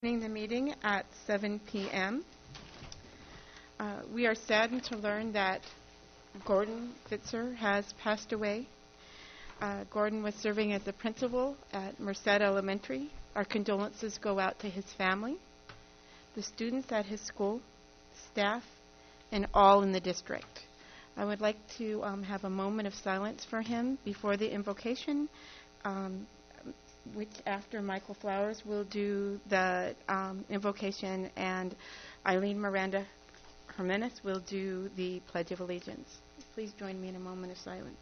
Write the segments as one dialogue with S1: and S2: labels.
S1: The meeting at 7 p.m. We are saddened to learn that Gordon Fitzer has passed away. Gordon was serving as a principal at Merced Elementary. Our condolences go out to his family, the students at his school, staff, and all in the district. I would like to have a moment of silence for him before the invocation, which after Michael Flowers will do the invocation, and Eileen Miranda Jimenez will do the Pledge of Allegiance. Please join me in a moment of silence.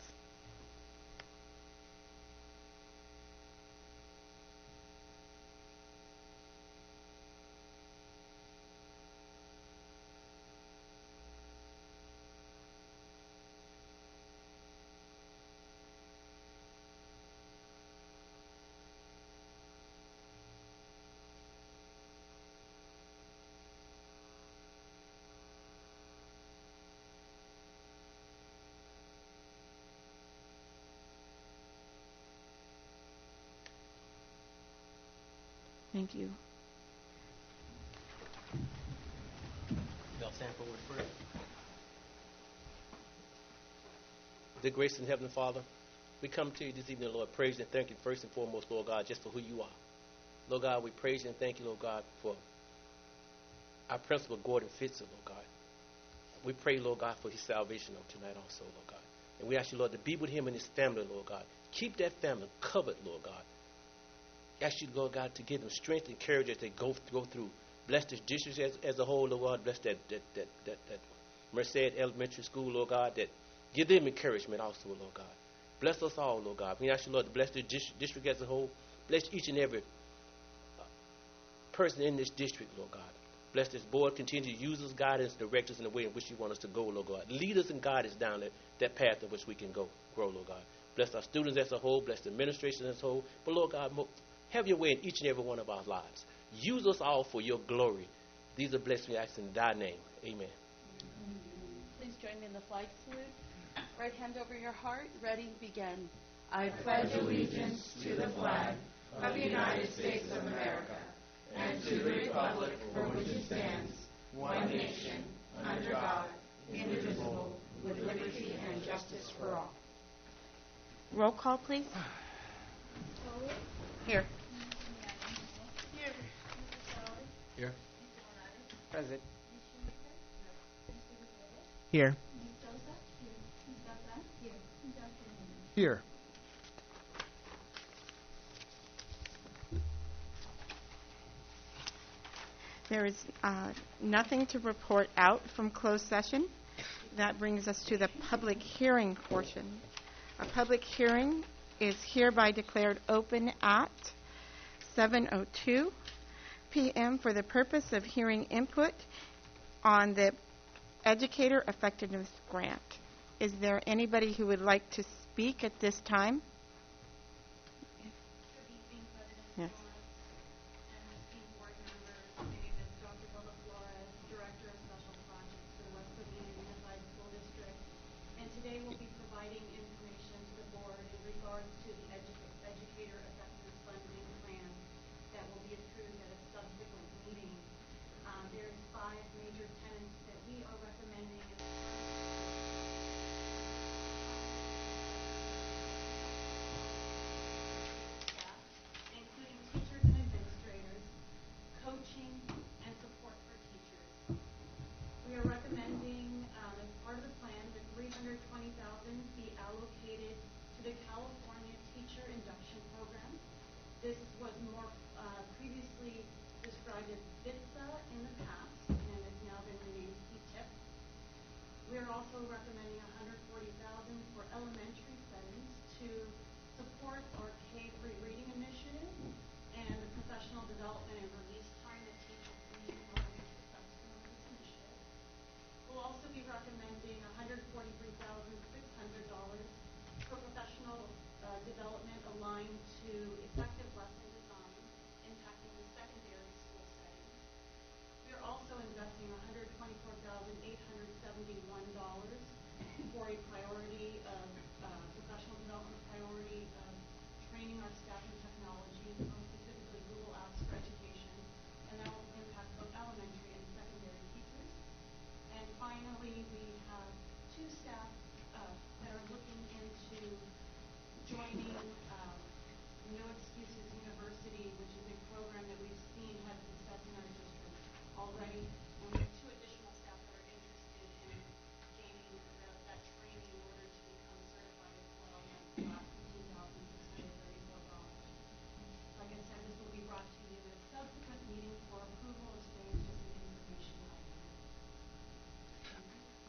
S1: Thank you.
S2: Y'all stand forward for prayer. Dear grace and Heavenly Father, we come to you this evening, Lord, praise and thank you first and foremost, Lord God, just for who you are. Lord God, we praise you and thank you, Lord God, for our principal, Gordon Fitzer, Lord God. We pray, Lord God, for his salvation on tonight also, Lord God. And we ask you, Lord, to be with him and his family, Lord God. Keep that family covered, Lord God. Ask you, Lord God, to give them strength and courage as they go through. Bless the district as a whole, Lord God. Bless that Merced Elementary School, Lord God, that give them encouragement also, Lord God. Bless us all, Lord God. We ask you, Lord, to bless the district as a whole. Bless each and every person in this district, Lord God. Bless this board. Continue to use us, guide us, direct us in the way in which you want us to go, Lord God. Lead us and guide us down that path in which we can grow, Lord God. Bless our students as a whole. Bless the administration as a whole. But, Lord God, have your way in each and every one of our lives. Use us all for your glory. These are blessed we ask in thy name. Amen.
S3: Please join me in the flag salute. Right hand over your heart. Ready, begin. I pledge allegiance to the flag of the United States of America and to the republic for which it stands, one nation, under God, indivisible, with liberty and justice for all.
S1: Roll call, please. Here.
S4: Here.
S5: Present.
S4: Here. Here.
S1: There is nothing to report out from closed session. That brings us to the public hearing portion. A public hearing is hereby declared open at 7:02 p.m. for the purpose of hearing input on the Educator Effectiveness Grant. Is there anybody who would like to speak at this time?
S6: Good evening, President
S1: Yes.
S6: Flores and esteemed board members. My name is Dr. Hilda Flores, Director of Special Projects for the West Covina Unified School District. And today we'll be providing information to the board in regards to the Educator Effectiveness Funding Plan that will be approved at a subsequent meeting. There's 5 major tenets that we are recommending in the staff, including teachers and administrators, coaching, and support for teachers. We are recommending, as part of the plan, that $320,000 be allocated to the California Teacher Induction Program. This was more previously described as VITSA in the past, and has now been renamed CTIP. We are also recommending $140,000 for elementary settings to support our K-3 reading initiative and the professional development and release time that teachers need in order to be successful in this initiative. We'll also be recommending $143,600 for professional development aligned to effective lesson design impacting the secondary school setting. We are also investing $124,871 for a priority of professional development priority of training our staff in technology, most specifically Google Apps for Education,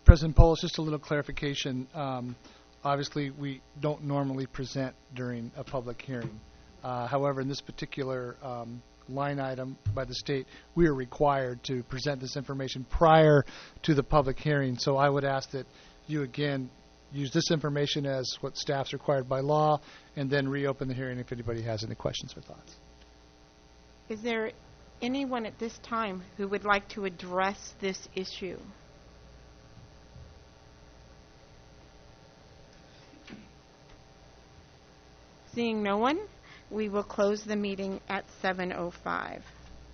S4: President Polis, just a little clarification. Obviously, we don't normally present during a public hearing. However, in this particular line item by the state, we are required to present this information prior to the public hearing. So I would ask that you, again, use this information as what staff's required by law, and then reopen the hearing if anybody has any questions or thoughts.
S1: Is there anyone at this time who would like to address this issue? Seeing no one, we will close the meeting at 7:05.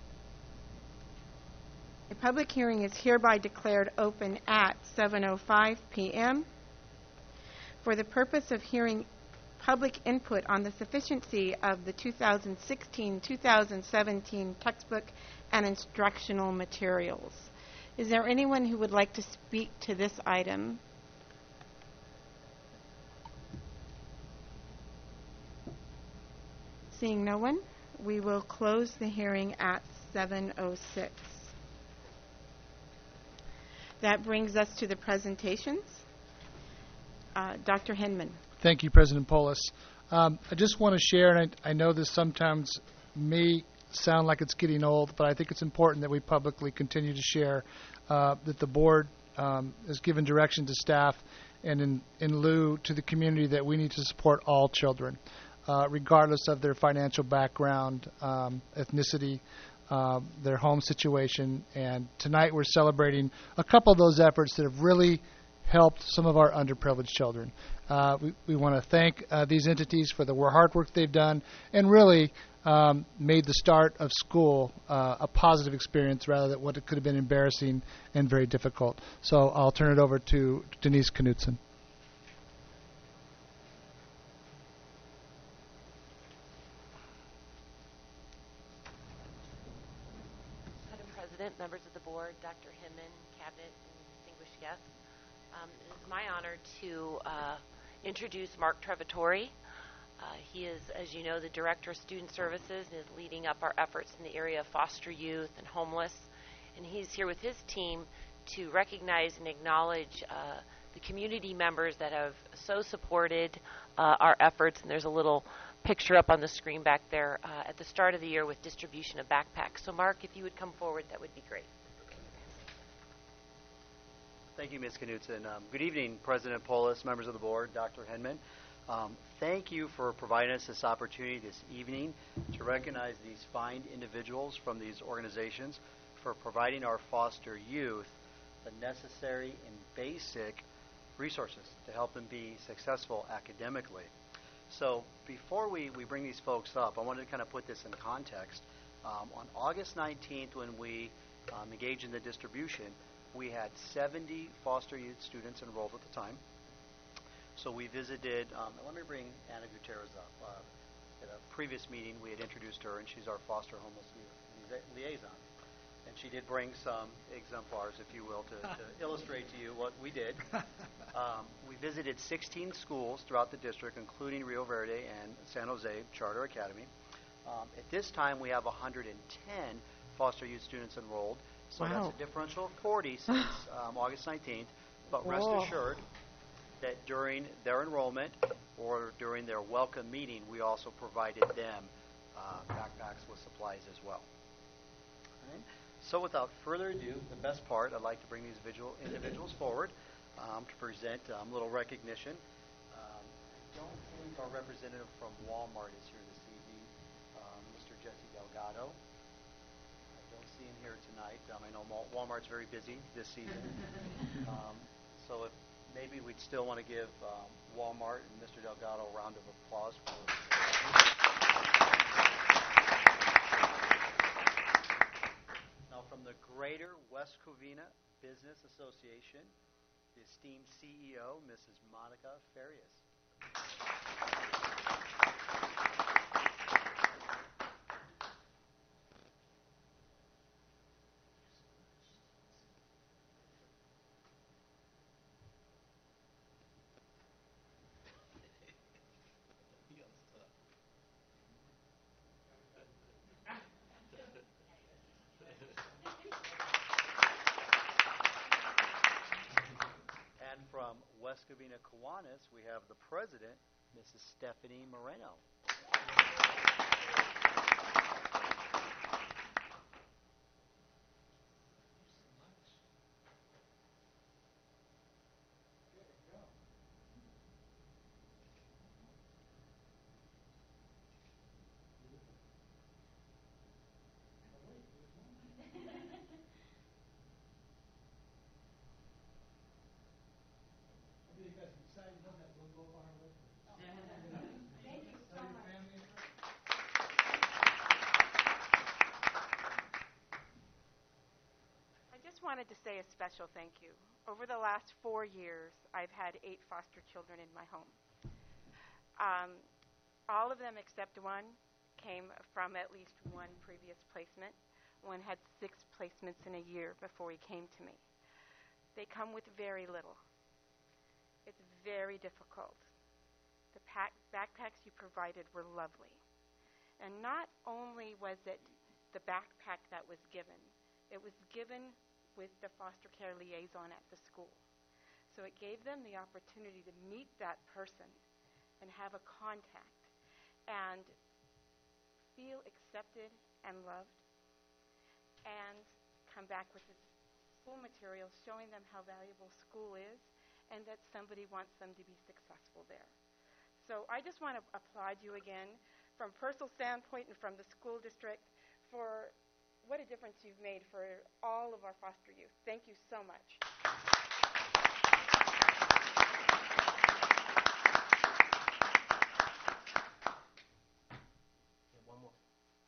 S1: A public hearing is hereby declared open at 7:05 p.m. for the purpose of hearing public input on the sufficiency of the 2016-2017 textbook and instructional materials. Is there anyone who would like to speak to this item? Seeing no one, we will close the hearing at 7:06. That brings us to the presentations. Dr. Hinman.
S4: Thank you, President Polis. I just want to share, and I know this sometimes may sound like it's getting old, but I think it's important that we publicly continue to share that the board has given direction to staff and in lieu to the community that we need to support all children, regardless of their financial background, ethnicity, their home situation. And tonight we're celebrating a couple of those efforts that have really helped some of our underprivileged children. We want to thank these entities for the hard work they've done and really made the start of school a positive experience rather than what it could have been embarrassing and very difficult. So I'll turn it over to Denise Knudsen.
S7: Madam President, members of the board, Dr. Hinman, cabinet, and distinguished guests. It is my honor to introduce Mark Trevatore. He is, as you know, the Director of Student Services and is leading up our efforts in the area of foster youth and homeless. And he's here with his team to recognize and acknowledge the community members that have so supported our efforts. And there's a little picture up on the screen back there at the start of the year with distribution of backpacks. So Mark, if you would come forward, that would be great.
S8: Thank you, Ms. Knudsen. Good evening, President Polis, members of the board, Dr. Hinman. Thank you for providing us this opportunity this evening to recognize these fine individuals from these organizations for providing our foster youth the necessary and basic resources to help them be successful academically. So before we bring these folks up, I wanted to kind of put this in context. On August 19th, when we engaged in the distribution, we had 70 foster youth students enrolled at the time. So we visited, let me bring Anna Gutierrez up. At a previous meeting, we had introduced her, and she's our foster homeless youth liaison. And she did bring some exemplars, if you will, to illustrate to you what we did. We visited 16 schools throughout the district, including Rio Verde and San Jose Charter Academy. At this time, we have 110 foster youth students enrolled. So
S1: wow.
S8: That's a differential of 40 since August 19th. But rest assured that during their enrollment or during their welcome meeting, we also provided them backpacks with supplies as well. All right. So without further ado, the best part, I'd like to bring these individuals forward to present a little recognition. I don't think our representative from Walmart is here this evening, Mr. Jesse Delgado. See him here tonight. I know Walmart's very busy this season. So if maybe we'd still want to give Walmart and Mr. Delgado a round of applause for Now from the Greater West Covina Business Association, the esteemed CEO, Mrs. Monica Farias. Escobina Kiwanis, we have the president, Mrs. Stephanie Moreno.
S1: I just wanted to say a special thank you. Over the last 4 years, I've had 8 foster children in my home. All of them except one came from at least one previous placement. One had 6 placements in a year before he came to me. They come with very little. It's very difficult. The backpacks you provided were lovely. And not only was it the backpack that was given, it was given with the foster care liaison at the school. So it gave them the opportunity to meet that person and have a contact and feel accepted and loved, and come back with this school material showing them how valuable school is and that somebody wants them to be successful there. So I just want to applaud you again from a personal standpoint and from the school district for what a difference you've made for all of our foster youth. Thank you so much.
S2: One more.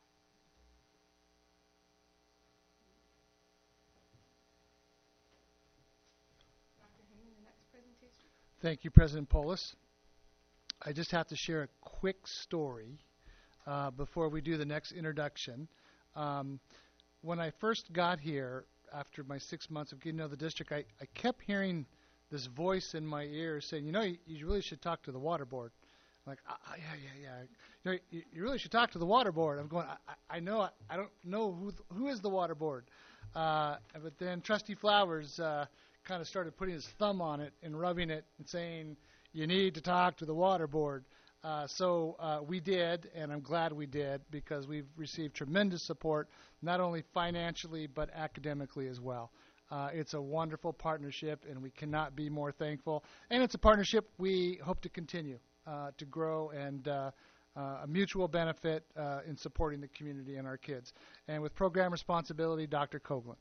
S1: Dr. Hinman, the next presentation.
S4: Thank you, President Polis. I just have to share a quick story before we do the next introduction. When I first got here, after my 6 months of getting to know the district, I kept hearing this voice in my ear saying, you really should talk to the water board. I'm like, yeah. You really should talk to the water board. I'm going, I know, I don't know who is the water board. But then Trustee Flowers kind of started putting his thumb on it and rubbing it and saying, you need to talk to the water board. So we did, and I'm glad we did, because we've received tremendous support, not only financially but academically as well. It's a wonderful partnership, and we cannot be more thankful. And it's a partnership we hope to continue to grow, and a mutual benefit in supporting the community and our kids. And with program responsibility, Dr. Coughlin.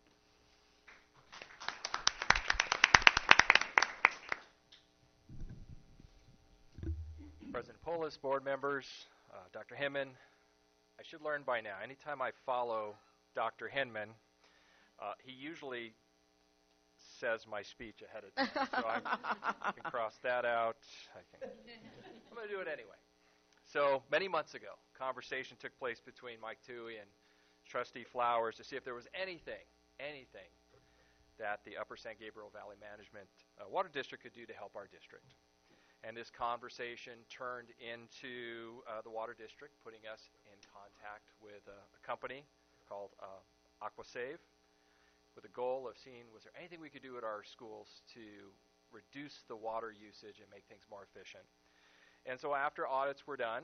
S9: President Polis, board members, Dr. Hinman, I should learn by now, anytime I follow Dr. Hinman, he usually says my speech ahead of time. So I can cross that out. I'm going to do it anyway. So many months ago, conversation took place between Mike Toohey and Trustee Flowers to see if there was anything that the Upper San Gabriel Valley Management Water District could do to help our district. And this conversation turned into the Water District putting us in contact with a company called AquaSave, with the goal of seeing was there anything we could do at our schools to reduce the water usage and make things more efficient. And so after audits were done,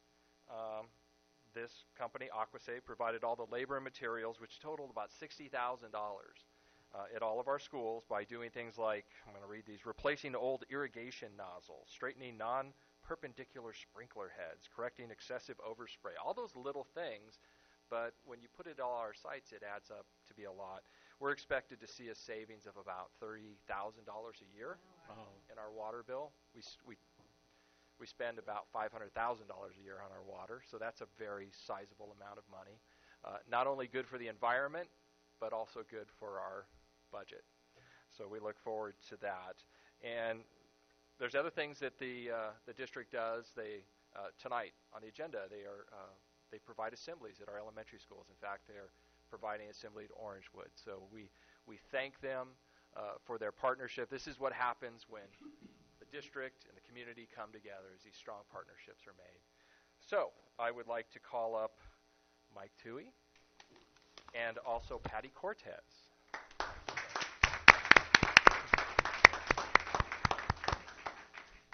S9: this company, AquaSave, provided all the labor and materials, which totaled about $60,000 at all of our schools by doing things like, I'm going to read these, replacing old irrigation nozzles, straightening non-perpendicular sprinkler heads, correcting excessive overspray, all those little things. But when you put it all our sites, it adds up to be a lot. We're expected to see a savings of about $30,000 a year in our water bill. We spend about $500,000 a year on our water, so that's a very sizable amount of money. Not only good for the environment, but also good for our budget. So we look forward to that. And there's other things that the district does. They tonight on the agenda, they provide assemblies at our elementary schools. In fact, they're providing assembly at Orangewood. So we thank them for their partnership. This is what happens when the district and the community come together, as these strong partnerships are made. So I would like to call up Mike Toohey and also Patty Cortez.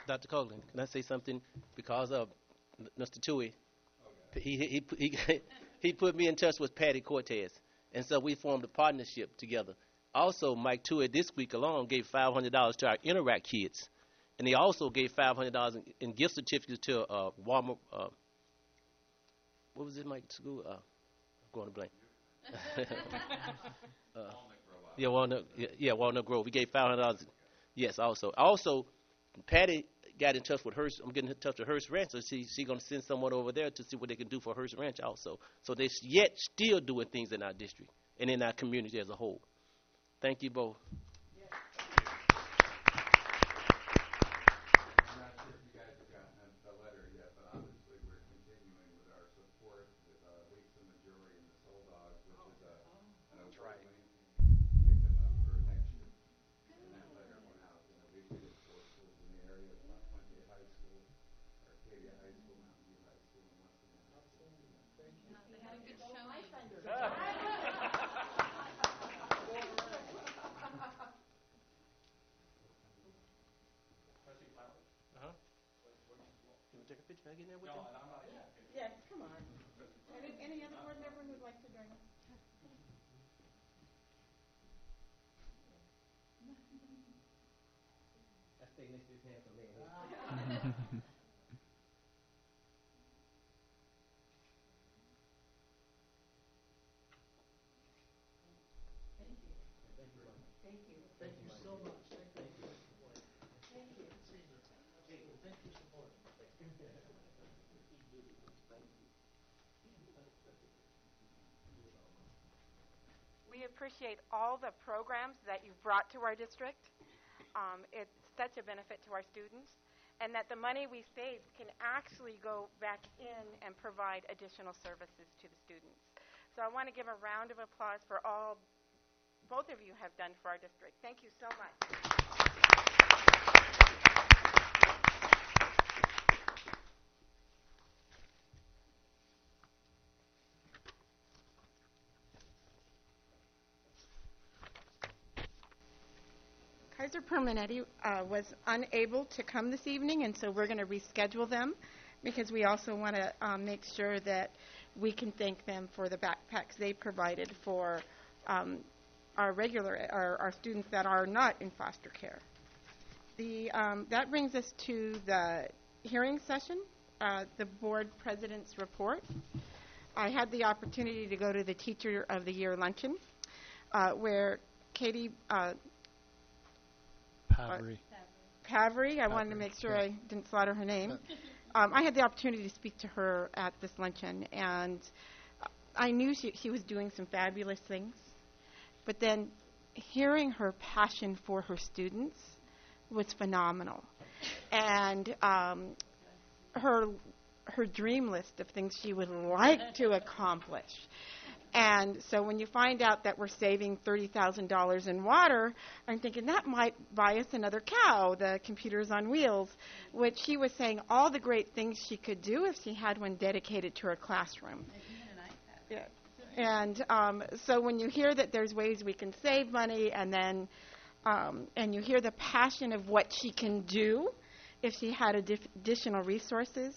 S2: Dr. Coughlin, can I say something? Because of Mr. Tui, he put me in touch with Patty Cortez, and so we formed a partnership together. Also, Mike Tui this week alone gave $500 to our Interact kids, and he also gave $500 in gift certificates to Walmart. What was it, Mike? School? I'm going to blank. Walnut Grove. We gave $500. Yes, also, Patty got in touch with Hearst. I'm getting in touch with Hearst Ranch, so she's going to send someone over there to see what they can do for Hearst Ranch also. So they're yet still doing things in our district and in our community as a whole. Thank you both. Take a picture. Can I get in there with you?
S1: Yes, come on. Any other board member who'd like to join us?
S2: I stay next to his handsome man.
S1: We appreciate all the programs that you've brought to our district. It's such a benefit to our students, and that the money we save can actually go back in and provide additional services to the students. So I want to give a round of applause for all both of you have done for our district. Thank you so much. Kaiser Permanetti was unable to come this evening, and so we're going to reschedule them because we also want to make sure that we can thank them for the backpacks they provided for our students that are not in foster care. That brings us to the hearing session, the board president's report. I had the opportunity to go to the Teacher of the Year luncheon, where Katie Pavery, I wanted to make sure I didn't slaughter her name. I had the opportunity to speak to her at this luncheon, and I knew she was doing some fabulous things. But then hearing her passion for her students was phenomenal. And her dream list of things she would like to accomplish. And so when you find out that we're saving $30,000 in water, I'm thinking that might buy us another cow, the Computers on Wheels, which she was saying all the great things she could do if she had one dedicated to her classroom. Yeah. And so when you hear that there's ways we can save money, and then and you hear the passion of what she can do if she had additional resources,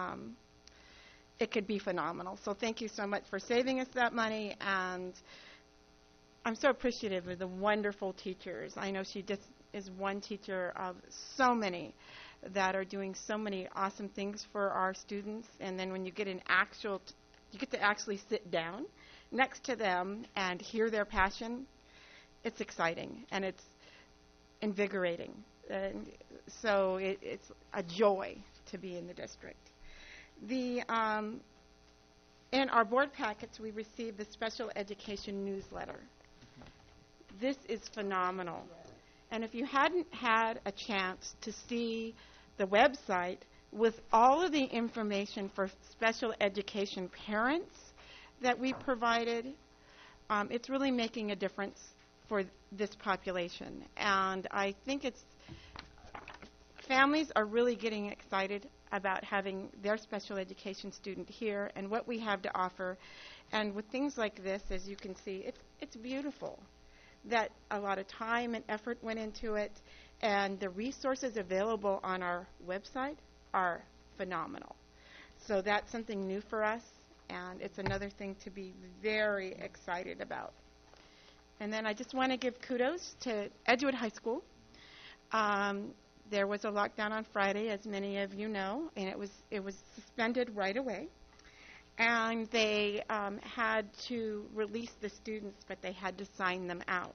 S1: it could be phenomenal. So thank you so much for saving us that money, and I'm so appreciative of the wonderful teachers. I know she just is one teacher of so many that are doing so many awesome things for our students, and then when you get you get to actually sit down next to them and hear their passion, it's exciting and it's invigorating. And so it's a joy to be in the district. In our board packets, we received the special education newsletter. This is phenomenal. And if you hadn't had a chance to see the website with all of the information for special education parents that we provided, it's really making a difference for this population. And I think families are really getting excited about having their special education student here and what we have to offer. And with things like this, as you can see, it's beautiful. that a lot of time and effort went into it, and the resources available on our website are phenomenal. So that's something new for us, and it's another thing to be very excited about. And then I just want to give kudos to Edgewood High School. There was a lockdown on Friday, as many of you know, and it was suspended right away. And they had to release the students, but they had to sign them out.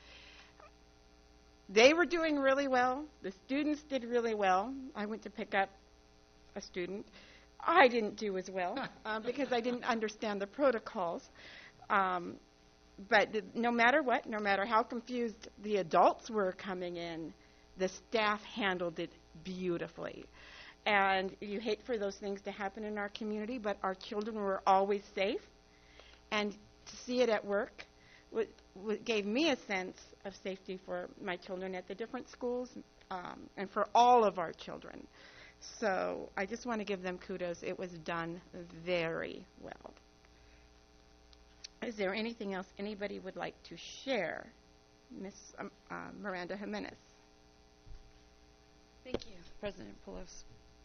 S1: They were doing really well. The students did really well. I went to pick up a student. I didn't do as well because I didn't understand the protocols. But no matter what, no matter how confused the adults were coming in, the staff handled it beautifully. And you hate for those things to happen in our community, but our children were always safe. And to see it at work gave me a sense of safety for my children at the different schools and for all of our children. So I just want to give them kudos. It was done very well. Is there anything else anybody would like to share? Ms. Miranda Jimenez.
S3: Thank you, President Poulos.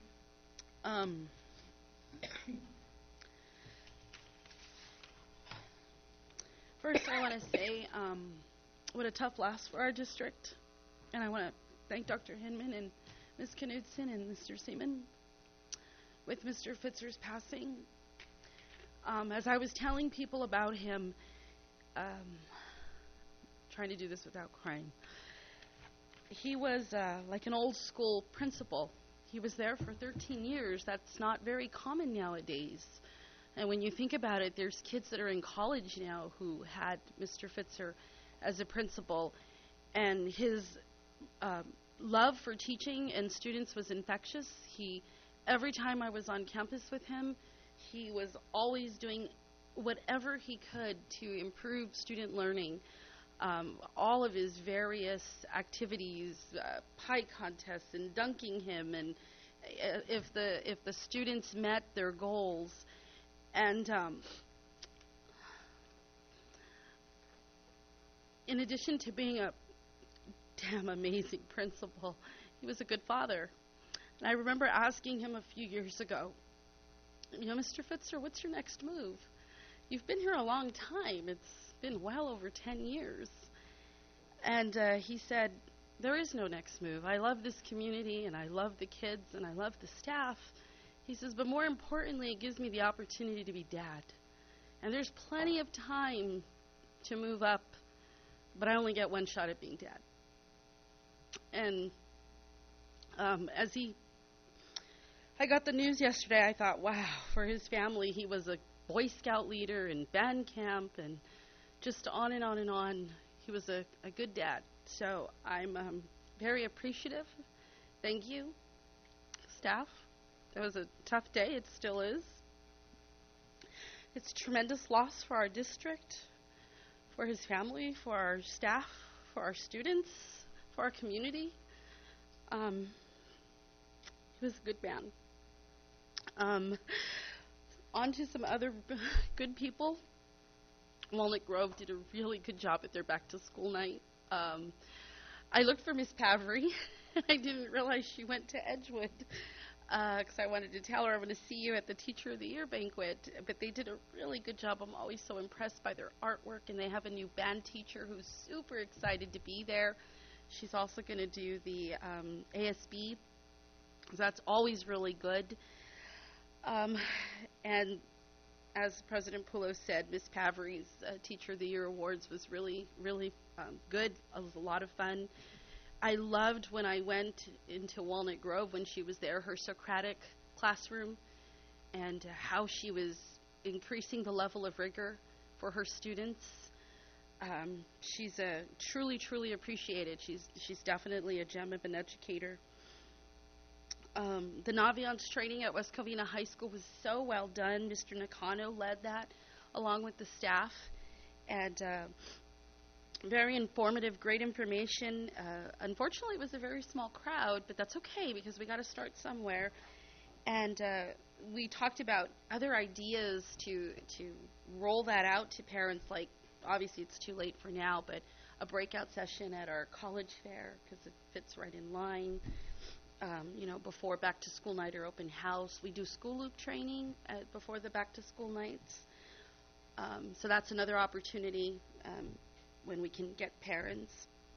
S3: First, I want to say what a tough loss for our district, and I want to thank Dr. Hinman and Ms. Knudsen and Mr. Seaman. With Mr. Fitzer's passing, as I was telling people about him, trying to do this without crying, he was like an old school principal. He was there for 13 years. That's not very common nowadays. And when you think about it, there's kids that are in college now who had Mr. Fitzer as a principal, and his love for teaching and students was infectious. Every time I was on campus with him, he was always doing whatever he could to improve student learning. All of his various activities, pie contests and dunking him, and if the students met their goals. And in addition to being a damn amazing principal, he was a good father. And I remember asking him a few years ago, Mr. Fitzer, what's your next move? You've been here a long time. It's been well over 10 years. And he said, there is no next move. I love this community, and I love the kids, and I love the staff. He says, but more importantly, it gives me the opportunity to be dad. And there's plenty of time to move up, but I only get one shot at being dad. And I got the news yesterday, I thought, wow, for his family, he was a Boy Scout leader and band camp and just on and on and on. He was a good dad. So I'm very appreciative. Thank you, staff. It was a tough day. It still is. It's a tremendous loss for our district, for his family, for our staff, for our students, for our community. He was a good man. On to some other good people. Walnut Grove did a really good job at their back-to-school night. I looked for Miss Pavery, and I didn't realize she went to Edgewood because I wanted to tell her I'm going to see you at the Teacher of the Year banquet. But they did a really good job. I'm always so impressed by their artwork, and they have a new band teacher who's super excited to be there. She's also going to do the ASB, so that's always really good. And as President Poulos said, Ms. Pavery's Teacher of the Year Awards was really, really good. It was a lot of fun. I loved when I went into Walnut Grove when she was there, her Socratic classroom, and how she was increasing the level of rigor for her students. She's truly, truly appreciated. She's definitely a gem of an educator. The Naviance training at West Covina High School was so well done. Mr. Nakano led that along with the staff, and very informative, great information. Unfortunately, it was a very small crowd, but that's okay because we got to start somewhere. And we talked about other ideas to roll that out to parents, like obviously it's too late for now, but a breakout session at our college fair because it fits right in line. Before back to school night or open house, we do school loop training before the back to school nights. So that's another opportunity when we can get parents.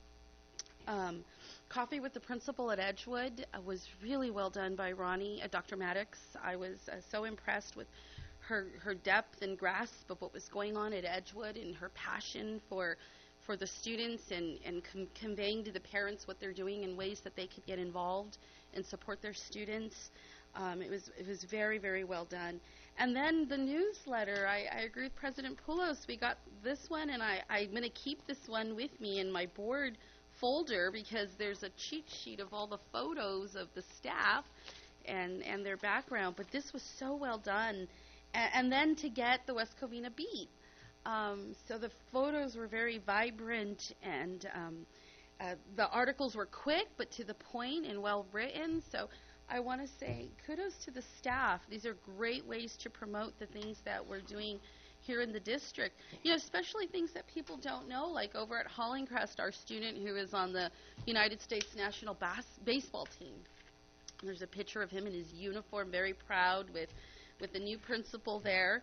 S3: Coffee with the principal at Edgewood was really well done by Ronnie, Dr. Maddox. I was so impressed with her depth and grasp of what was going on at Edgewood and her passion for the students and conveying to the parents what they're doing in ways that they could get involved and support their students. It was very, very well done. And then the newsletter, I agree with President Poulos. We got this one, and I'm going to keep this one with me in my board folder because there's a cheat sheet of all the photos of the staff and their background. But this was so well done. And then to get the West Covina beat. So the photos were very vibrant, and the articles were quick but to the point and well written. So I want to say kudos to the staff. These are great ways to promote the things that we're doing here in the district. Especially things that people don't know, like over at Hollingcrest, our student who is on the United States national baseball team. There's a picture of him in his uniform, very proud with the new principal there,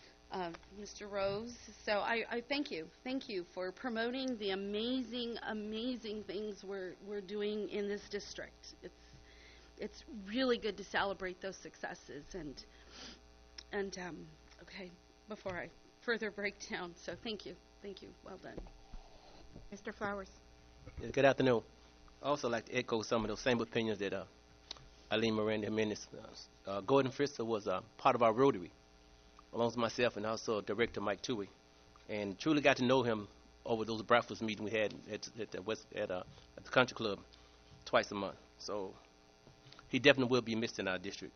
S3: Mr. Rose. So I thank you for promoting the amazing things we're doing in this district. It's really good to celebrate those successes and okay, before I further break down. So thank you, well done.
S1: Mr. Flowers.
S2: Good afternoon. I also like to echo some of those same opinions that Eileen Miranda Jimenez. Gordon Fritzer was part of our Rotary, along with myself and also Director Mike Toohey, and truly got to know him over those breakfast meetings we had at the country club twice a month. So he definitely will be missed in our district.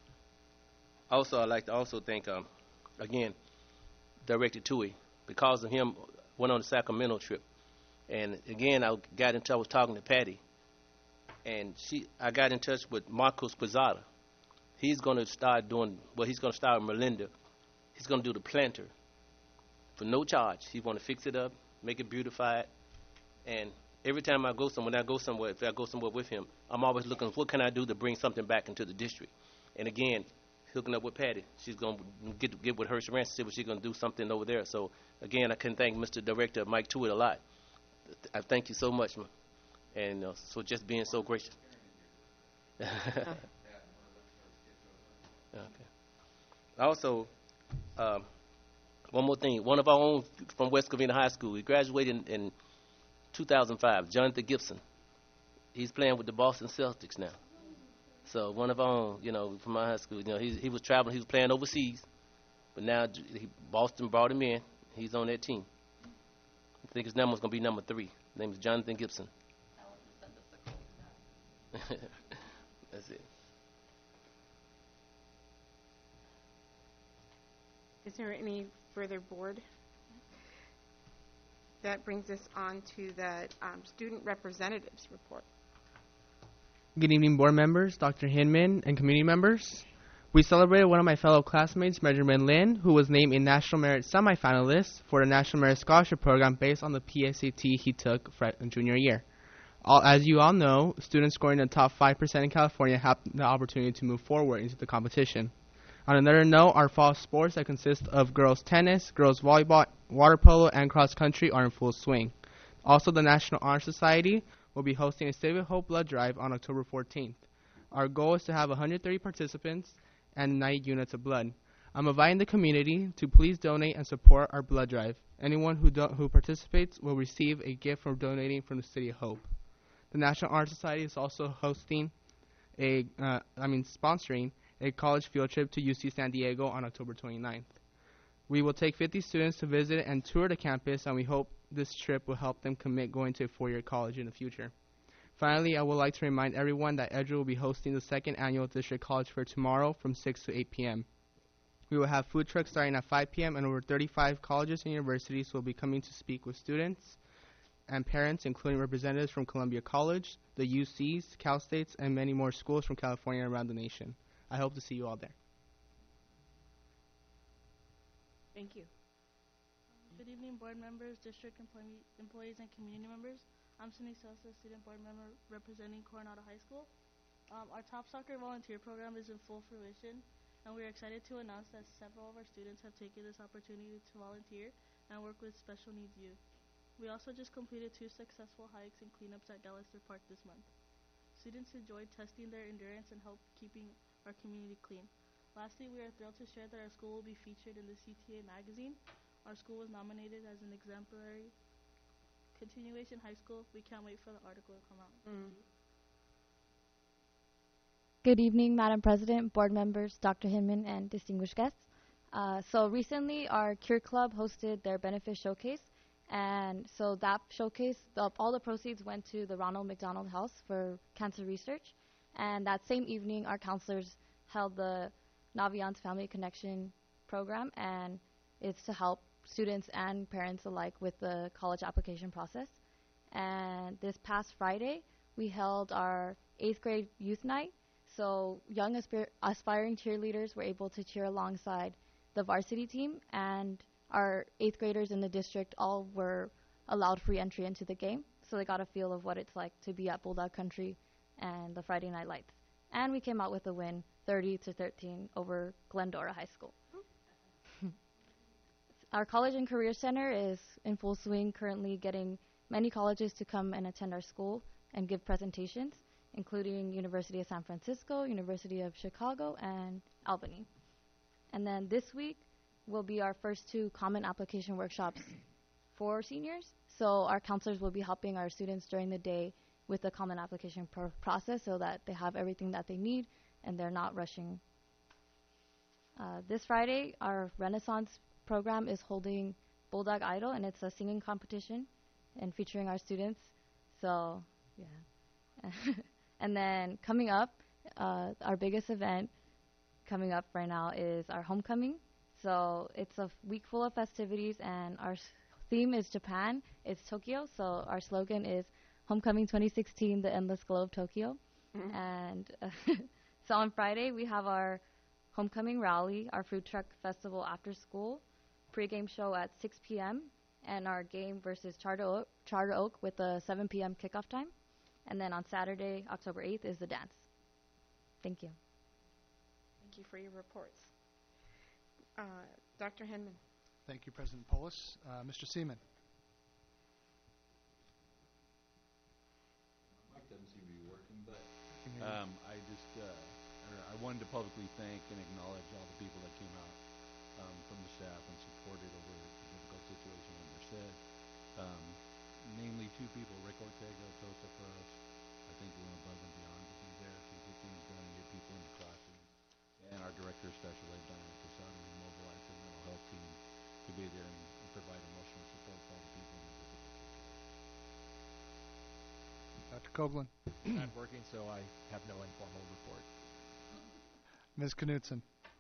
S2: Also, I'd like to also thank again Director Toohey. Because of him, went on the Sacramento trip, and again I was talking to Patty, and I got in touch with Marcos Quezada. He's going to start he's going to start with Melinda. He's going to do the planter for no charge. He's going to fix it up, make it beautified. And every time I go somewhere, if I go somewhere with him, I'm always looking, what can I do to bring something back into the district? And again, hooking up with Patty. She's going to get with Hershey Ranch, see what she's going to do something over there. So, again, I can thank Mr. Director Mike Toohey a lot. I thank you so much, man. And so just being so gracious. Okay. Also, one more thing. One of our own from West Covina High School, he graduated in 2005, Jonathan Gibson. He's playing with the Boston Celtics now. So one of our own, from my high school, he was traveling, he was playing overseas, but now Boston brought him in. He's on that team. I think his number's going to be number 3. His name is Jonathan Gibson. That's it.
S1: Is there any further board? That brings us on to the student representatives report.
S5: Good evening, board members, Dr. Hinman, and community members. We celebrated one of my fellow classmates, Benjamin Lin, who was named a National Merit semifinalist for the National Merit Scholarship Program based on the PSAT he took in junior year. As you all know, students scoring in the top 5% in California have the opportunity to move forward into the competition. On another note, our fall sports that consist of girls tennis, girls volleyball, water polo, and cross country are in full swing. Also, the National Honor Society will be hosting a City of Hope blood drive on October 14th. Our goal is to have 130 participants and 90 units of blood. I'm inviting the community to please donate and support our blood drive. Anyone who participates will receive a gift for donating from the City of Hope. The National Honor Society is also hosting sponsoring a college field trip to UC San Diego on October 29th. We will take 50 students to visit and tour the campus, and we hope this trip will help them commit going to a 4-year college in the future. Finally, I would like to remind everyone that Edgewood will be hosting the 2nd Annual District College Fair tomorrow from 6 to 8 p.m. We will have food trucks starting at 5 p.m., and over 35 colleges and universities will be coming to speak with students and parents, including representatives from Columbia College, the UCs, Cal States, and many more schools from California and around the nation. I hope to see you all there.
S1: Thank you. The
S10: Good evening, board members, district employees, and community members. I'm Cindy Sosa, student board member representing Coronado High School. Our Top Soccer volunteer program is in full fruition, and we are excited to announce that several of our students have taken this opportunity to volunteer and work with special needs youth. We also just completed 2 successful hikes and cleanups at Gallister Park this month. Students enjoyed testing their endurance and help keeping our community clean. Lastly, we are thrilled to share that our school will be featured in the CTA magazine. Our school was nominated as an exemplary continuation high school. We can't wait for the article to come out. Thank you.
S11: Good evening, Madam President, board members, Dr. Hinman, and distinguished guests. So recently, our Cure Club hosted their benefit showcase, and so that showcase, all the proceeds went to the Ronald McDonald House for cancer research. And that same evening, our counselors held the Naviance Family Connection program, and it's to help students and parents alike with the college application process. And this past Friday, we held our 8th grade youth night. So young aspiring cheerleaders were able to cheer alongside the varsity team, and our 8th graders in the district all were allowed free entry into the game. So they got a feel of what it's like to be at Bulldog Country and the Friday Night Lights. And we came out with a win, 30-13 over Glendora High School. Our College and Career Center is in full swing, currently getting many colleges to come and attend our school and give presentations, including University of San Francisco, University of Chicago, and Albany. And then this week will be our first 2 common application workshops for seniors. So our counselors will be helping our students during the day with the common application process so that they have everything that they need and they're not rushing. This Friday, our Renaissance program is holding Bulldog Idol, and it's a singing competition and featuring our students. So, yeah. And then coming up, our biggest event coming up right now is our homecoming. So it's a week full of festivities, and our theme is Japan. It's Tokyo, so our slogan is Homecoming 2016, the Endless Glow of Tokyo. Mm-hmm. And so on Friday, we have our homecoming rally, our food truck festival after school, pregame show at 6 p.m., and our game versus Charter Oak with a 7 p.m. kickoff time. And then on Saturday, October 8th, is the dance. Thank you.
S1: Thank you for your reports. Dr. Hinman.
S4: Thank you, President Polis. Mr. Seaman.
S12: Mic doesn't seem to be working, but I wanted to publicly thank and acknowledge all the people that came out from the staff and supported over the difficult situation at Merced. Namely 2 people, Rick Ortega, Tosa for us. I think we went above and beyond to be there to get things done and get people in the classroom. And our director of special ed, Diana Casado, who mobilized the mental health team to be there and provide emotional support for all the people in the difficult situation.
S4: Dr. Coughlin.
S9: Not working, so I have no informal report.
S4: Ms. Knutson.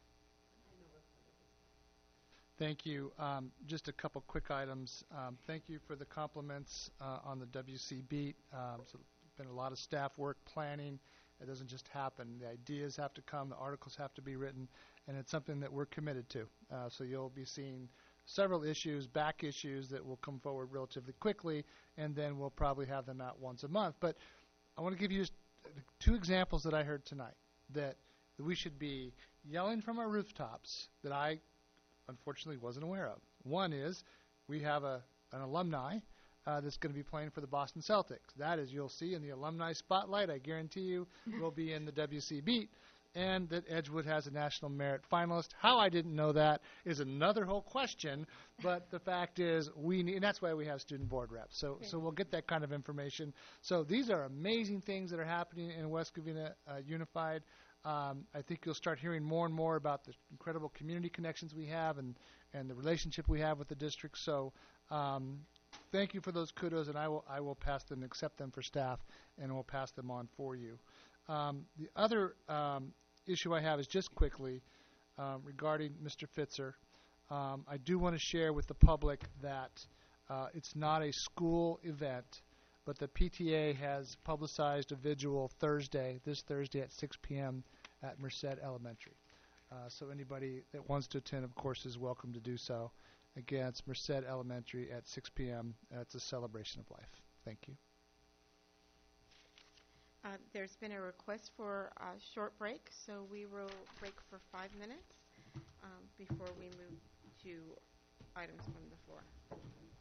S4: Thank you. Just a couple quick items. Thank you for the compliments on the WC Beat. So been a lot of staff work planning. It doesn't just happen. The ideas have to come, the articles have to be written, and it's something that we're committed to. So you'll be seeing several issues, back issues that will come forward relatively quickly, and then we'll probably have them out once a month. But I want to give you just 2 examples that I heard tonight that we should be yelling from our rooftops that I unfortunately wasn't aware of. One is we have an alumni that's going to be playing for the Boston Celtics. That, as you'll see in the alumni spotlight, I guarantee you will be in the WC Beat, and that Edgewood has a National Merit finalist. How I didn't know that is another whole question, but the fact is we need, and that's why we have student board reps. So we'll get that kind of information. So these are amazing things that are happening in West Covina Unified. I think you'll start hearing more and more about the incredible community connections we have and the relationship we have with the district. So thank you for those kudos, and I will pass them, accept them for staff, and we'll pass them on for you. The other issue I have is just quickly regarding Mr. Fitzer. I do want to share with the public that it's not a school event, but the PTA has publicized a vigil this Thursday at 6 p.m. at Merced Elementary. So anybody that wants to attend, of course, is welcome to do so. Again, it's Merced Elementary at 6 p.m. It's a celebration of life. Thank you.
S1: There's been a request for a short break, so we will break for 5 minutes before we move to items from the floor.